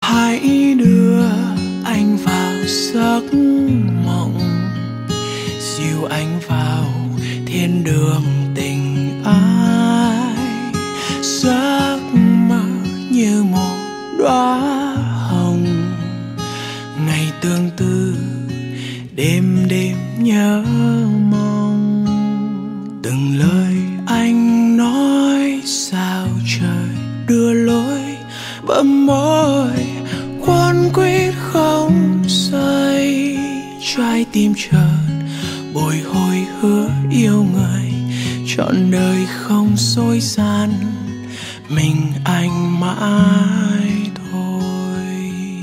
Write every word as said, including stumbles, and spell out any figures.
hãy đưa anh vào giấc mộng, dìu anh vào thiên đường tình ai. Giấc mơ như một đóa hồng, ngày tương tư đêm đêm nhớ mong. Từng lời anh nói sao trời đưa lối, bờ môi quấn quýt không rời. Trái tim chợt bồi hồi hứa yêu người, trọn đời không dối gian, mình anh mãi.